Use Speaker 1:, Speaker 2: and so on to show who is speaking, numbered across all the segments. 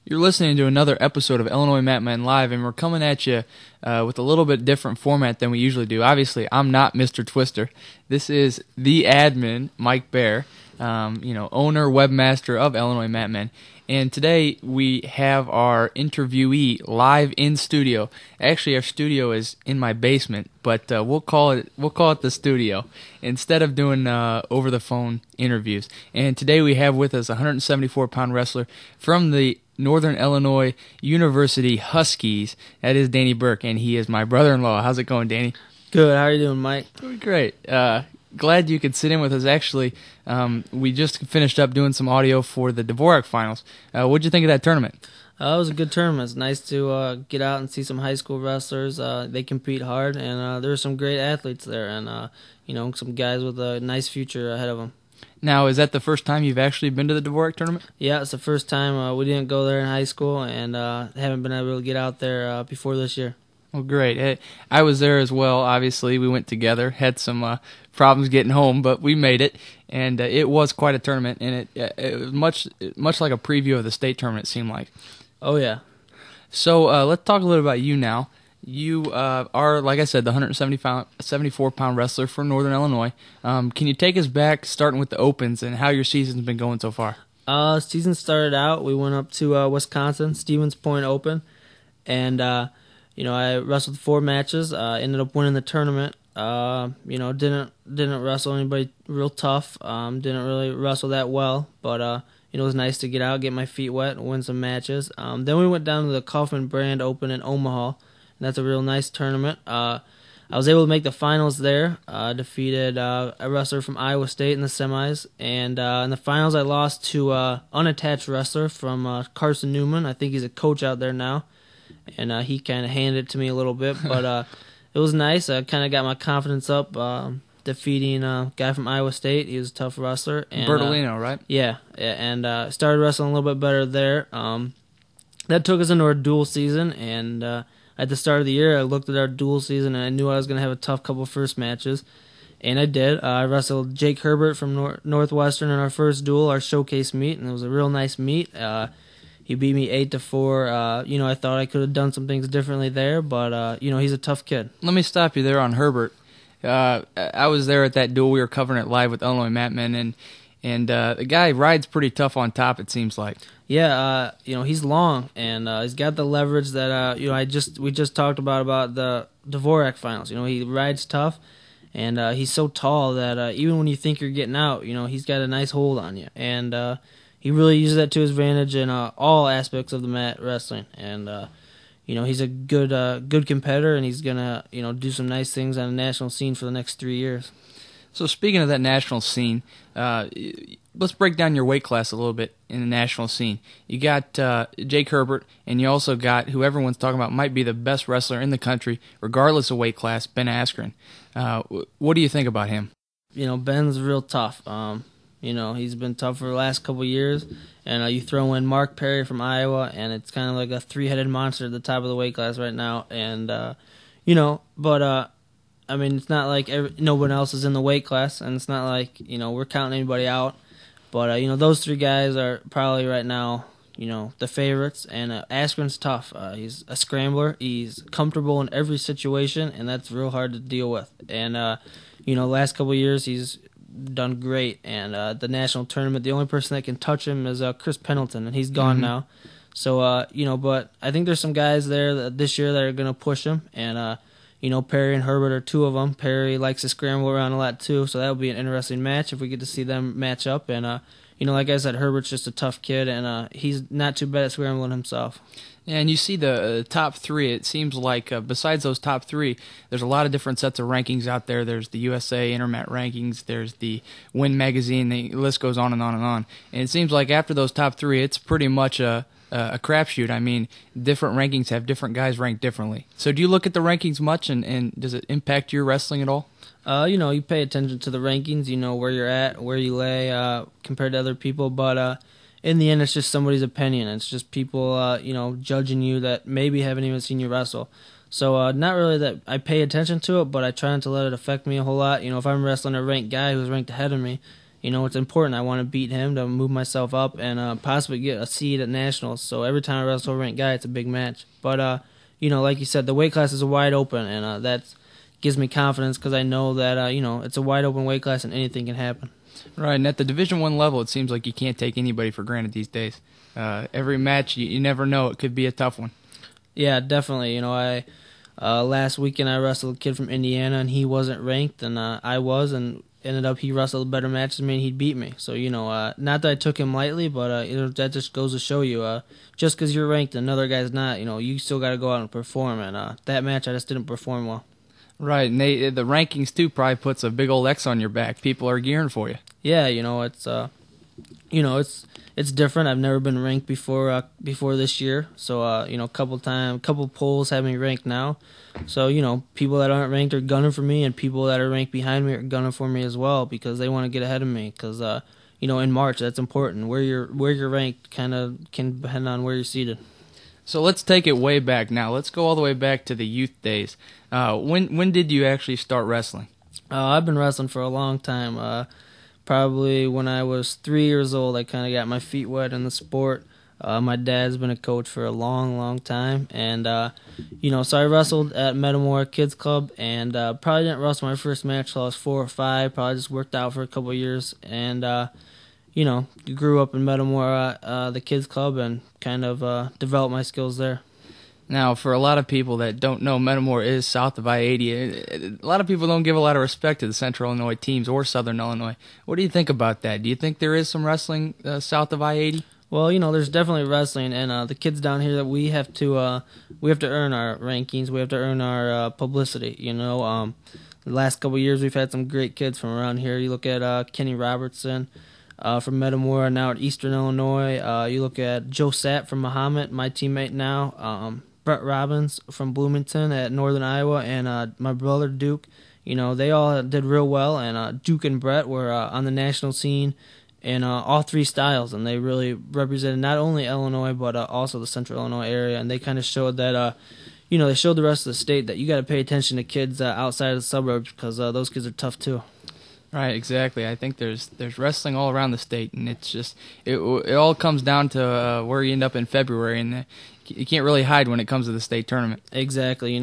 Speaker 1: You're listening to another episode of Illinois Mat Men Live, and we're coming at you with a little bit different format than we usually do. Obviously, I'm not Mr. Twister. This is the admin, Mike Bear, owner, webmaster of Illinois Mat Men. And today we have our interviewee live in studio. Actually, our studio is in my basement, but we'll call it the studio instead of doing over the phone interviews. And today we have with us a 174-pound wrestler from the Northern Illinois University Huskies. That is Danny Burke, and he is my brother-in-law. How's it going, Danny?
Speaker 2: Good. How are you doing, Mike?
Speaker 1: Doing great. Glad you could sit in with us. Actually, we just finished up doing some audio for the Dvorak finals. What'd you think of that tournament?
Speaker 2: It was a good tournament. It's nice to get out and see some high school wrestlers. They compete hard, and there are some great athletes there, and some guys with a nice future ahead of them.
Speaker 1: Now, is that the first time you've actually been to the Dvorak tournament?
Speaker 2: Yeah, it's the first time. We didn't go there in high school, and haven't been able to get out there before this year.
Speaker 1: Well, great. I was there as well, obviously. We went together, had some problems getting home, but we made it, and it was quite a tournament, and it was much like a preview of the state tournament, it seemed like.
Speaker 2: Oh, yeah.
Speaker 1: So let's talk a little about you now. You are, like I said, the 174-pound wrestler from Northern Illinois. Can you take us back, starting with the Opens, and how your season's been going so far?
Speaker 2: Season started out, we went up to Wisconsin, Stevens Point Open, and I wrestled 4 matches, ended up winning the tournament. Didn't wrestle anybody real tough, didn't really wrestle that well, but it was nice to get out, get my feet wet, and win some matches. Then we went down to the Kaufman Brand Open in Omaha. That's a real nice tournament. I was able to make the finals there. Defeated a wrestler from Iowa State in the semis. And in the finals, I lost to an unattached wrestler from Carson Newman. I think he's a coach out there now. And he kind of handed it to me a little bit. But it was nice. I kind of got my confidence up defeating a guy from Iowa State. He was a tough wrestler. And,
Speaker 1: Bertolino, right?
Speaker 2: Yeah. And started wrestling a little bit better there. That took us into our dual season. And at the start of the year, I looked at our dual season, and I knew I was going to have a tough couple first matches, and I did. I wrestled Jake Herbert from Northwestern in our first duel, our showcase meet, and it was a real nice meet. He beat me 8-4. I thought I could have done some things differently there, but he's a tough kid.
Speaker 1: Let me stop you there on Herbert. I was there at that duel. We were covering it live with Illinois Mat Men, and the guy rides pretty tough on top, it seems like.
Speaker 2: Yeah, he's long, and he's got the leverage that we just talked about the Dvorak finals. He rides tough, and he's so tall that even when you think you're getting out, he's got a nice hold on you, and he really uses that to his advantage in all aspects of the mat wrestling. And he's a good competitor, and he's gonna do some nice things on the national scene for the next 3 years.
Speaker 1: So speaking of that national scene, let's break down your weight class a little bit in the national scene. You got Jake Herbert, and you also got who everyone's talking about might be the best wrestler in the country, regardless of weight class, Ben Askren. What do you think about him?
Speaker 2: Ben's real tough. He's been tough for the last couple of years, and you throw in Mark Perry from Iowa, and it's kind of like a 3-headed monster at the top of the weight class right now. And, it's not like no one else is in the weight class, and it's not like, we're counting anybody out. But, those 3 guys are probably right now, the favorites. And Askren's tough. He's a scrambler. He's comfortable in every situation, and that's real hard to deal with. And, last couple of years he's done great. And the national tournament, the only person that can touch him is Chris Pendleton, and he's gone now. So, but I think there's some guys there this year that are going to push him. And, Perry and Herbert are 2 of them. Perry likes to scramble around a lot, too, so that'll be an interesting match if we get to see them match up. And, like I said, Herbert's just a tough kid, and he's not too bad at scrambling himself.
Speaker 1: And you see the top 3, it seems like besides those top 3, there's a lot of different sets of rankings out there. There's the USA Intermat rankings, there's the Win magazine, the list goes on and on and on. And it seems like after those top 3, it's pretty much a crapshoot. I mean, different rankings have different guys ranked differently. So do you look at the rankings much, and does it impact your wrestling at all?
Speaker 2: You pay attention to the rankings, where you're at, where you lay compared to other people, but in the end, it's just somebody's opinion. It's just people, judging you that maybe haven't even seen you wrestle. So not really that I pay attention to it, but I try not to let it affect me a whole lot. If I'm wrestling a ranked guy who's ranked ahead of me, it's important. I want to beat him to move myself up and possibly get a seed at nationals. So every time I wrestle a ranked guy, it's a big match. But like you said, the weight classes are wide open, and that gives me confidence because I know that it's a wide open weight class and anything can happen.
Speaker 1: Right, and at the Division I level, it seems like you can't take anybody for granted these days. Every match, you never know; it could be a tough one.
Speaker 2: Yeah, definitely. I last weekend I wrestled a kid from Indiana, and he wasn't ranked, and I was, and ended up he wrestled a better match than me, and he beat me. So not that I took him lightly, but that just goes to show you, just because you're ranked and another guy's not, you still got to go out and perform. And that match, I just didn't perform well.
Speaker 1: Right, and the rankings too probably puts a big old X on your back. People are gearing for you.
Speaker 2: Yeah, it's different. I've never been ranked before this year, so couple polls have me ranked now. So people that aren't ranked are gunning for me, and people that are ranked behind me are gunning for me as well because they want to get ahead of me. Because in March that's important. Where you're ranked kind of can depend on where you're seated.
Speaker 1: So let's take it way back now. Let's go all the way back to the youth days. When did you actually start wrestling?
Speaker 2: I've been wrestling for a long time. Probably when I was 3 years old, I kind of got my feet wet in the sport. My dad's been a coach for a long, long time. And, so I wrestled at Metamora Kids Club and probably didn't wrestle my first match till I was 4 or 5. Probably just worked out for a couple of years. And, grew up in Metamora, the Kids Club, and kind of developed my skills there.
Speaker 1: Now, for a lot of people that don't know, Metamora is south of I-80. A lot of people don't give a lot of respect to the Central Illinois teams or Southern Illinois. What do you think about that? Do you think there is some wrestling south of I-80?
Speaker 2: Well, there's definitely wrestling, and the kids down here that we have to earn our rankings. We have to earn our publicity. The last couple of years we've had some great kids from around here. You look at Kenny Robertson from Metamora, now at Eastern Illinois. You look at Joe Sapp from Mahomet, my teammate now. Brett Robbins from Bloomington at Northern Iowa, and my brother Duke. They all did real well, and Duke and Brett were on the national scene in all three styles, and they really represented not only Illinois but also the Central Illinois area, and they kind of showed that, they showed the rest of the state that you got to pay attention to kids outside of the suburbs because those kids are tough too.
Speaker 1: Right, exactly. I think there's wrestling all around the state, and it's just it all comes down to where you end up in February, and you can't really hide when it comes to the state tournament.
Speaker 2: Exactly.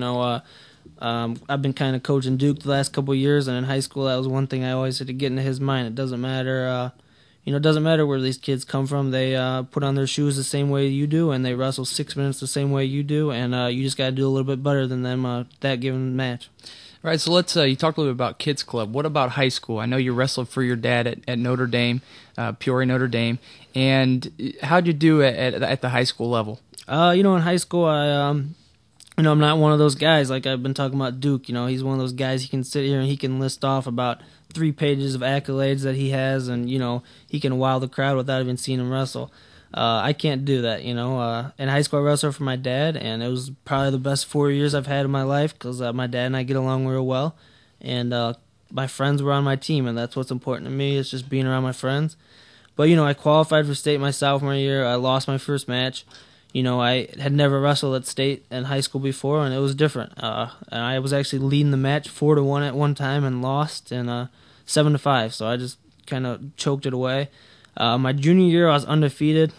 Speaker 2: I've been kind of coaching Duke the last couple of years, and in high school that was one thing I always had to get into his mind. It doesn't matter, it doesn't matter where these kids come from. They put on their shoes the same way you do, and they wrestle 6 minutes the same way you do, and you just got to do a little bit better than them that given match.
Speaker 1: Right, so let's. You talked a little bit about Kids Club. What about high school? I know you wrestled for your dad at Notre Dame, Peoria Notre Dame. And how'd you do at the high school level?
Speaker 2: In high school, I'm not one of those guys like I've been talking about Duke. He's one of those guys he can sit here and he can list off about 3 pages of accolades that he has, and he can wow the crowd without even seeing him wrestle. I can't do that, In high school, I wrestled for my dad, and it was probably the best 4 years I've had in my life because my dad and I get along real well, and my friends were on my team, and that's what's important to me is just being around my friends. But, I qualified for state my sophomore year. I lost my first match. I had never wrestled at state in high school before, and it was different. And I was actually leading the match 4-1 at one time and lost in 7-5, so I just kind of choked it away. My junior year, I was undefeated.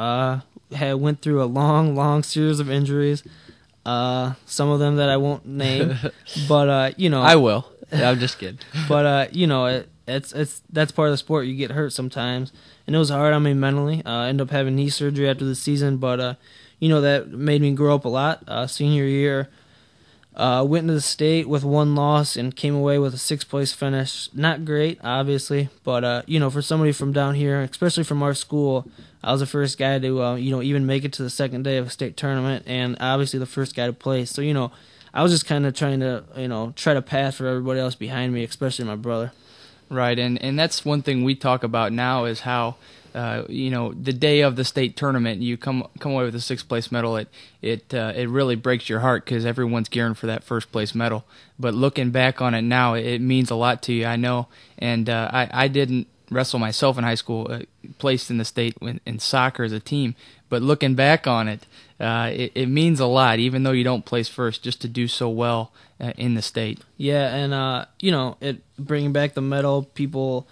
Speaker 2: Went through a long, long series of injuries. Some of them that I won't name, but
Speaker 1: I will. I'm just kidding.
Speaker 2: But it's that's part of the sport. You get hurt sometimes, and it was hard on me mentally. Ended up having knee surgery after the season, but that made me grow up a lot. Senior year. Went into the state with 1 loss and came away with a 6th place finish. Not great, obviously, but for somebody from down here, especially from our school, I was the first guy to even make it to the second day of a state tournament, and obviously the first guy to place. So I was just kind of trying to try to pass for everybody else behind me, especially my brother.
Speaker 1: Right, and that's one thing we talk about now is how the day of the state tournament, you come away with a 6th place medal. It really breaks your heart because everyone's gearing for that 1st place medal. But looking back on it now, it means a lot to you, I know. And I didn't wrestle myself in high school, placed in the state in soccer as a team. But looking back on it, it means a lot, even though you don't place first, just to do so well in the state.
Speaker 2: Yeah, and it bringing back the medal, people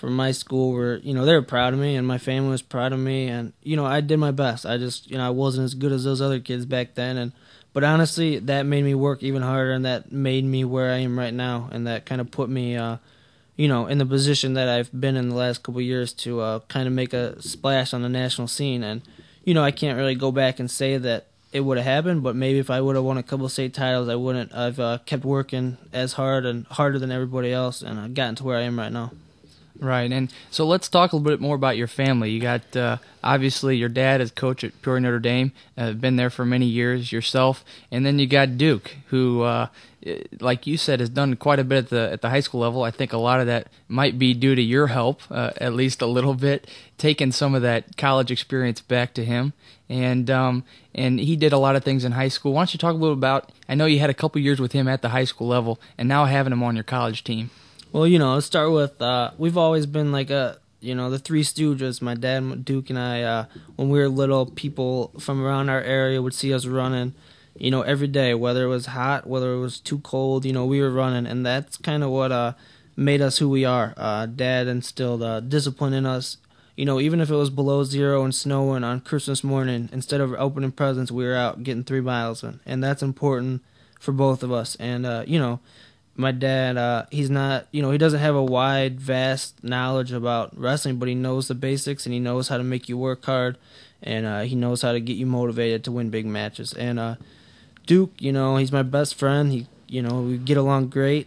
Speaker 2: from my school were, they were proud of me, and my family was proud of me, and I did my best. I just, I wasn't as good as those other kids back then, but honestly, that made me work even harder, and that made me where I am right now, and that kind of put me, in the position that I've been in the last couple of years to kind of make a splash on the national scene. And I can't really go back and say that it would have happened, but maybe if I would have won a couple of state titles, I wouldn't. I've kept working as hard and harder than everybody else, and I've gotten to where I am right now.
Speaker 1: Right, and so let's talk a little bit more about your family. You got, obviously, your dad is coach at Peoria Notre Dame, been there for many years yourself, and then you got Duke, who, like you said, has done quite a bit at the high school level. I think a lot of that might be due to your help, at least a little bit, taking some of that college experience back to him. And he did a lot of things in high school. Why don't you talk a little about, I know you had a couple years with him at the high school level, and now having him on your college team.
Speaker 2: Well, let's start with, we've always been like the Three Stooges. My dad, Duke, and I, when we were little, people from around our area would see us running, every day, whether it was hot, whether it was too cold, we were running, and that's kind of what made us who we are. Dad instilled discipline in us. Even if it was below zero and snowing on Christmas morning, instead of opening presents, we were out getting 3 miles in, and that's important for both of us. And, my dad, he's not, he doesn't have a wide, vast knowledge about wrestling, but he knows the basics, and he knows how to make you work hard, and he knows how to get you motivated to win big matches. And Duke, he's my best friend. We get along great.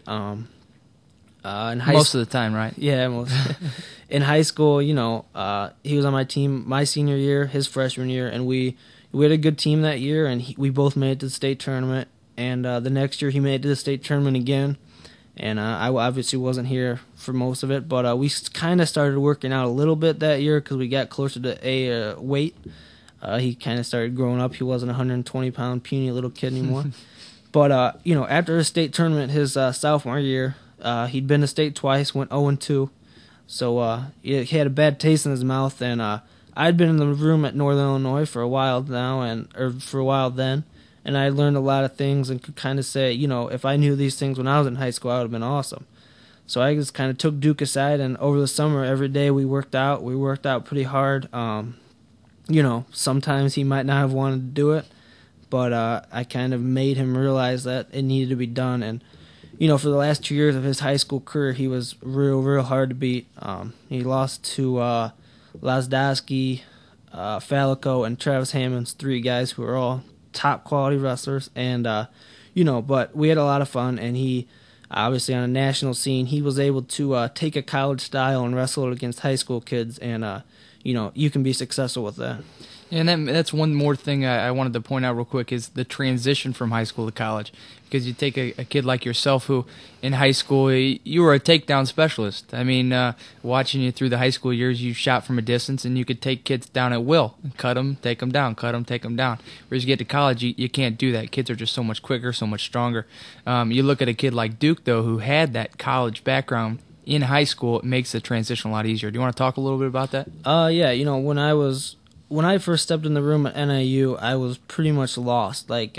Speaker 1: Most of the time, right?
Speaker 2: Yeah, most. In high school, he was on my team my senior year, his freshman year, and we had a good team that year, and we both made it to the state tournament. And the next year he made it to the state tournament again, and I obviously wasn't here for most of it, but we kind of started working out a little bit that year because we got closer to a weight. He kind of started growing up. He wasn't a 120-pound puny little kid anymore. But after his state tournament, his sophomore year, he'd been to state twice, went 0-2, so he had a bad taste in his mouth. And I'd been in the room at Northern Illinois for a while now, for a while then. And I learned a lot of things and could kind of say, if I knew these things when I was in high school, I would have been awesome. So I just kind of took Duke aside, and over the summer, every day we worked out. We worked out pretty hard. Sometimes he might not have wanted to do it, but I kind of made him realize that it needed to be done. And, for the last 2 years of his high school career, he was real hard to beat. He lost to Lazdowski, Falico, and Travis Hammonds, 3 guys who were all top quality wrestlers, and but we had a lot of fun, and he obviously on a national scene he was able to take a college style and wrestle it against high school kids, and you can be successful with that.
Speaker 1: And that's one more thing I wanted to point out real quick is the transition from high school to college. Because you take a kid like yourself who, in high school, you were a takedown specialist. I mean, watching you through the high school years, you shot from a distance, and you could take kids down at will. Cut them, take them down, cut them, take them down. Whereas you get to college, you can't do that. Kids are just so much quicker, so much stronger. You look at a kid like Duke, though, who had that college background in high school, it makes the transition a lot easier. Do you want to talk a little bit about that?
Speaker 2: Yeah, when I first stepped in the room at NIU, I was pretty much lost. Like,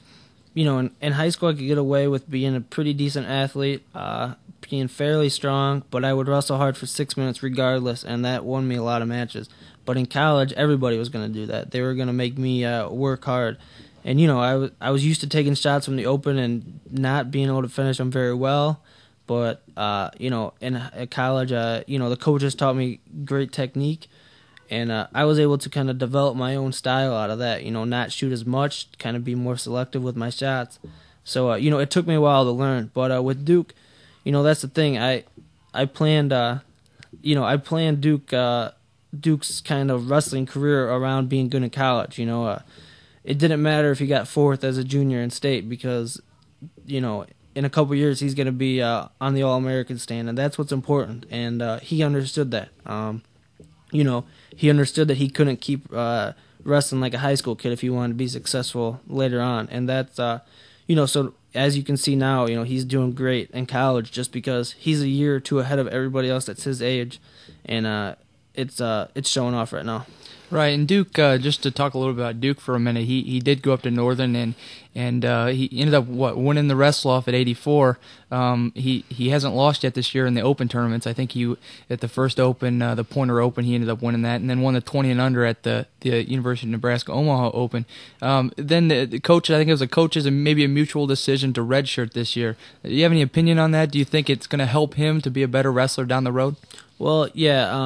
Speaker 2: in high school, I could get away with being a pretty decent athlete, being fairly strong, but I would wrestle hard for 6 minutes regardless, and that won me a lot of matches. But in college, everybody was going to do that. They were going to make me work hard. And, I was used to taking shots from the open and not being able to finish them very well. But, in college, the coaches taught me great technique. And I was able to kind of develop my own style out of that, not shoot as much, kind of be more selective with my shots. So, it took me a while to learn. But with Duke, that's the thing. I planned Duke's kind of wrestling career around being good in college. It didn't matter if he got 4th as a junior in state because, in a couple years he's going to be on the All-American stand, and that's what's important. And he understood that. He understood that he couldn't keep wrestling like a high school kid if he wanted to be successful later on. And that's, so as you can see now, he's doing great in college just because he's a year or two ahead of everybody else that's his age. And, it's showing off right now.
Speaker 1: Right, and Duke, just to talk a little bit about Duke for a minute, he did go up to Northern and he ended up winning the wrestle off at 84. He hasn't lost yet this year in the Open tournaments. I think he at the first Open, the Pointer Open, he ended up winning that, and then won the 20 and under at the University of Nebraska Omaha Open. Then the coach, I think it was the coaches and maybe a mutual decision to redshirt this year. Do you have any opinion on that? Do you think it's going to help him to be a better wrestler down the road?
Speaker 2: Well, yeah,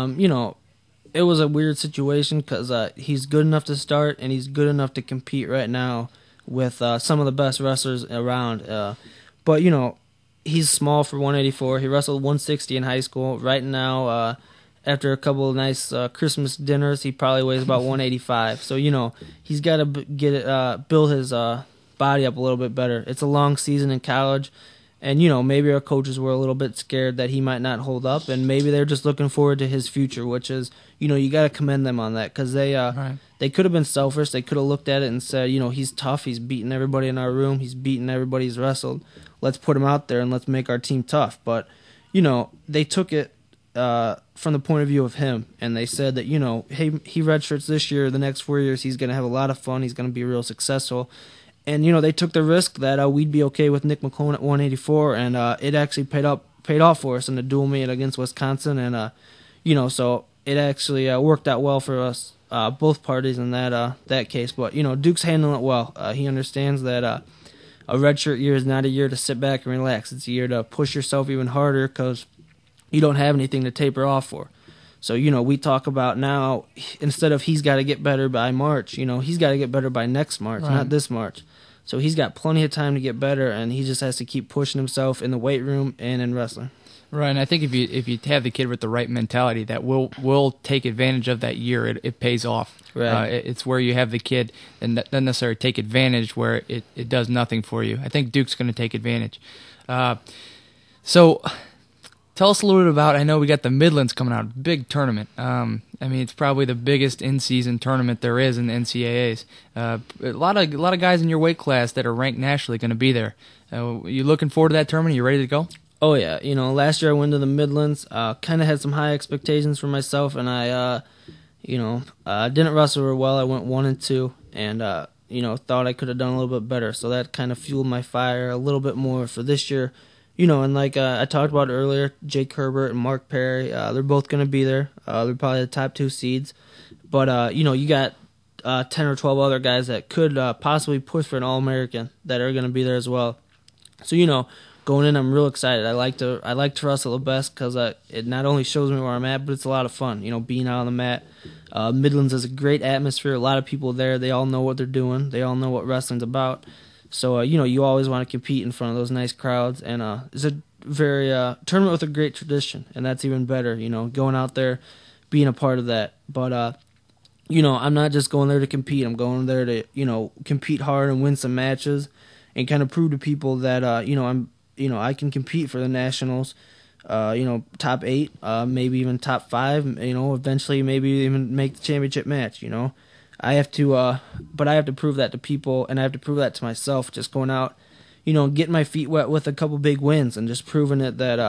Speaker 2: it was a weird situation because he's good enough to start and he's good enough to compete right now with some of the best wrestlers around. But, he's small for 184. He wrestled 160 in high school. Right now, after a couple of nice Christmas dinners, he probably weighs about 185. So, he's got to build his body up a little bit better. It's a long season in college. And, maybe our coaches were a little bit scared that he might not hold up, and maybe they're just looking forward to his future, which is, you got to commend them on that because they could have been selfish. They could have looked at it and said, he's tough. He's beating everybody in our room. He's beating everybody he's wrestled. Let's put him out there and let's make our team tough. But, they took it from the point of view of him, and they said that, hey, he redshirts this year. The next 4 years, he's going to have a lot of fun. He's going to be real successful. And, they took the risk that we'd be okay with Nick McClone at 184, and it actually paid off for us in the dual meet against Wisconsin. And, so it actually worked out well for us, both parties in that case. But, Duke's handling it well. He understands that a redshirt year is not a year to sit back and relax. It's a year to push yourself even harder because you don't have anything to taper off for. So, we talk about now, instead of he's got to get better by March, he's got to get better by next March, not this March. So he's got plenty of time to get better, and he just has to keep pushing himself in the weight room and in wrestling.
Speaker 1: Right, and I think if you have the kid with the right mentality, that will take advantage of that year. It pays off.
Speaker 2: Right.
Speaker 1: It's where you have the kid and doesn't necessarily take advantage where it does nothing for you. I think Duke's going to take advantage. So tell us a little bit about, I know we got the Midlands coming out, big tournament. It's probably the biggest in-season tournament there is in the NCAAs. A lot of guys in your weight class that are ranked nationally going to be there. You looking forward to that tournament? You ready to go?
Speaker 2: Oh, yeah. Last year I went to the Midlands, kind of had some high expectations for myself, and I, didn't wrestle very well. I went 1-2, and, thought I could have done a little bit better. So that kind of fueled my fire a little bit more for this year. And like I talked about earlier, Jake Herbert and Mark Perry, they're both going to be there. They're probably the top 2 seeds. But, you got 10 or 12 other guys that could possibly push for an All-American that are going to be there as well. So, going in, I'm real excited. I like to wrestle the best because it not only shows me where I'm at, but it's a lot of fun, being out on the mat. Midlands is a great atmosphere. A lot of people there. They all know what they're doing. They all know what wrestling's about. So, you always want to compete in front of those nice crowds. And it's a very tournament with a great tradition, and that's even better, going out there, being a part of that. But, I'm not just going there to compete. I'm going there to, compete hard and win some matches and kind of prove to people that, I can compete for the nationals, top 8, maybe even top 5, eventually maybe even make the championship match, I have to, but I have to prove that to people, and I have to prove that to myself. Just going out, getting my feet wet with a couple big wins, and just proving it that,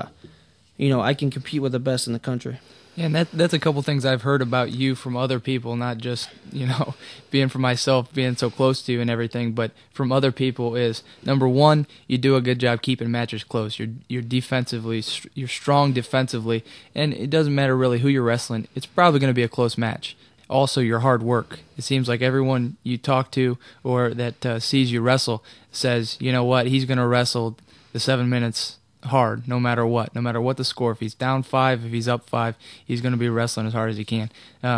Speaker 2: I can compete with the best in the country.
Speaker 1: Yeah, and that's a couple things I've heard about you from other people, not just being from myself, being so close to you and everything, but from other people is, number one, you do a good job keeping matches close. You're defensively, you're strong defensively, and it doesn't matter really who you're wrestling. It's probably going to be a close match. Also, your hard work. It seems like everyone you talk to or that sees you wrestle says, you know what, he's going to wrestle the 7 minutes hard, no matter what the score. If he's down 5, if he's up 5, he's going to be wrestling as hard as he can.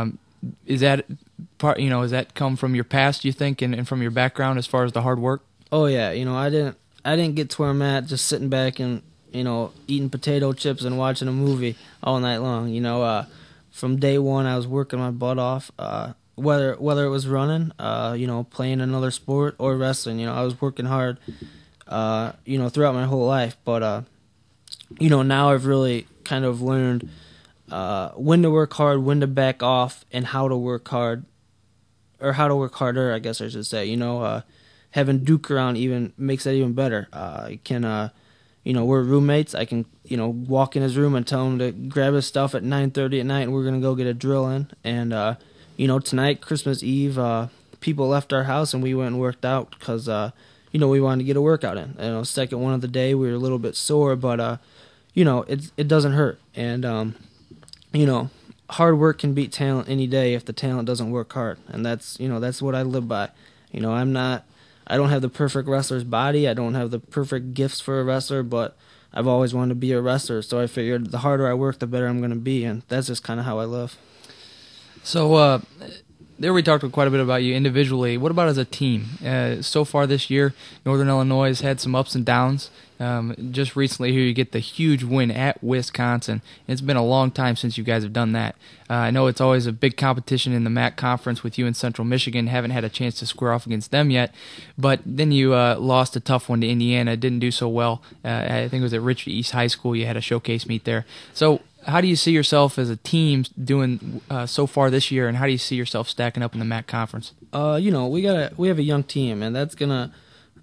Speaker 1: Is that part? Does that come from your past, you think, and from your background as far as the hard work?
Speaker 2: Oh yeah, I didn't get to where I'm at just sitting back and eating potato chips and watching a movie all night long. From day one, I was working my butt off. Whether it was running, playing another sport or wrestling, I was working hard, throughout my whole life. But now I've really kind of learned when to work hard, when to back off, and how to work hard, or how to work harder, I guess I should say. Having Duke around even makes that even better. I can, we're roommates. I can, walk in his room and tell him to grab his stuff at 9:30 at night, and we're going to go get a drill in. And, tonight, Christmas Eve, people left our house, and we went and worked out because, we wanted to get a workout in. Second one of the day, we were a little bit sore, but, it doesn't hurt. And, hard work can beat talent any day if the talent doesn't work hard. And that's what I live by. I don't have the perfect wrestler's body. I don't have the perfect gifts for a wrestler, but I've always wanted to be a wrestler. So I figured the harder I work, the better I'm going to be, and that's just kind of how I live.
Speaker 1: So there we talked quite a bit about you individually. What about as a team? So far this year, Northern Illinois has had some ups and downs. Just recently here you get the huge win at Wisconsin. It's been a long time since you guys have done that. I know it's always a big competition in the MAC conference with you and Central Michigan. Haven't had a chance to square off against them yet. But then you lost a tough one to Indiana. Didn't do so well. I think it was at Richard East High School. You had a showcase meet there. So how do you see yourself as a team doing so far this year, and how do you see yourself stacking up in the MAC conference?
Speaker 2: We have a young team, and that's gonna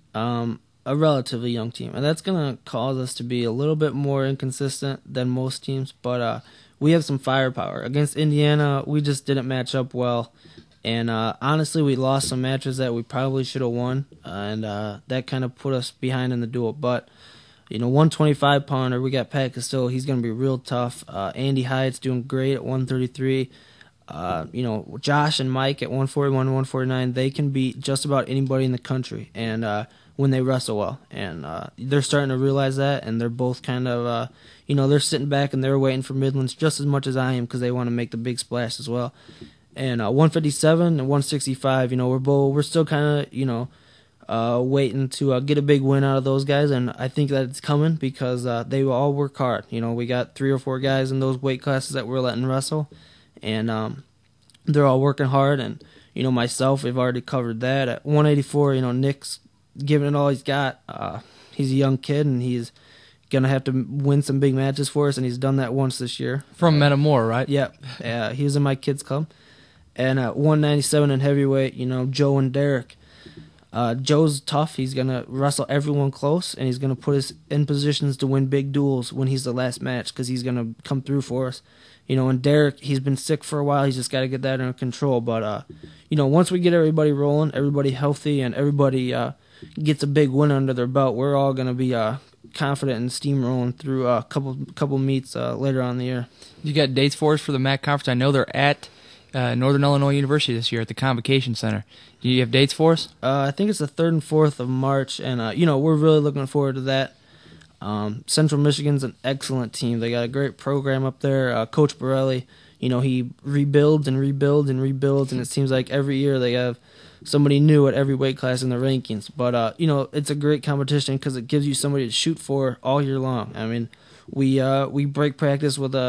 Speaker 2: a relatively young team, and that's gonna cause us to be a little bit more inconsistent than most teams. But we have some firepower. Against Indiana, we just didn't match up well, and honestly, we lost some matches that we probably should have won, and that kind of put us behind in the duel. But 125 pounder, we got Pat Castillo. He's going to be real tough. Andy Hyatt's doing great at 133. Josh and Mike at 141, 149, they can beat just about anybody in the country, and when they wrestle well. And they're starting to realize that, and they're both kind of, they're sitting back and they're waiting for Midlands just as much as I am because they want to make the big splash as well. And 157 and 165, we're still kind of, waiting to get a big win out of those guys, and I think that it's coming because they will all work hard. We got 3 or 4 guys in those weight classes that we're letting wrestle, and they're all working hard. And myself, we've already covered that. At 184, Nick's giving it all he's got. He's a young kid, and he's gonna have to win some big matches for us, and he's done that once this year.
Speaker 1: From Metamora, right?
Speaker 2: Yep. He was in my kids' club. And at 197 in heavyweight, Joe and Derek. Joe's tough. He's going to wrestle everyone close, and he's going to put us in positions to win big duels when he's the last match because he's going to come through for us. And Derek, he's been sick for a while. He's just got to get that under control. But, once we get everybody rolling, everybody healthy, and everybody gets a big win under their belt, we're all going to be confident and steamrolling through a couple meets later on in the year.
Speaker 1: You got dates for us for the MAC conference? I know they're at Northern Illinois University this year at the Convocation Center. Do you have dates for us?
Speaker 2: I think it's the 3rd and 4th of March, and we're really looking forward to that. Central Michigan's an excellent team. They got a great program up there. Coach Borelli, he rebuilds and rebuilds and rebuilds, and it seems like every year they have somebody new at every weight class in the rankings. But it's a great competition because it gives you somebody to shoot for all year long. I mean, we break practice with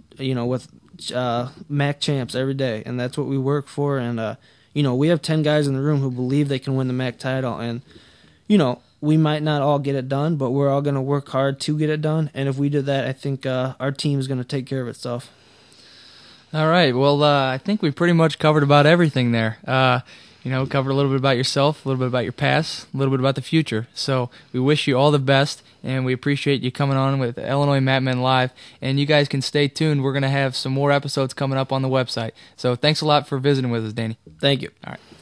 Speaker 2: MAC champs every day, and that's what we work for. And we have 10 guys in the room who believe they can win the MAC title, and we might not all get it done, but we're all going to work hard to get it done. And if we did that, I think our team is going to take care of itself.
Speaker 1: All right. Well, I think we pretty much covered about everything there. Covered a little bit about yourself, a little bit about your past, a little bit about the future. So we wish you all the best, and we appreciate you coming on with Illinois Mat Men Live. And you guys can stay tuned. We're going to have some more episodes coming up on the website. So thanks a lot for visiting with us, Danny.
Speaker 2: Thank you.
Speaker 1: All right.